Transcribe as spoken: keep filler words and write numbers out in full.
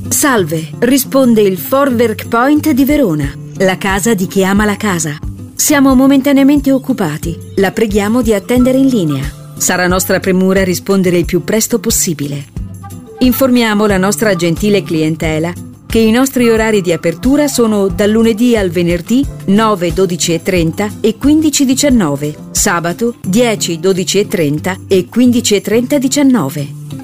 Salve, risponde il Vorwerk Point di Verona, la casa di chi ama la casa. Siamo momentaneamente occupati. La preghiamo di attendere in linea. Sarà nostra premura rispondere il più presto possibile. Informiamo la nostra gentile clientela che i nostri orari di apertura sono dal lunedì al venerdì nove, dodici e trenta e quindici diciannove, sabato dieci, dodici e trenta e quindici e trenta diciannove.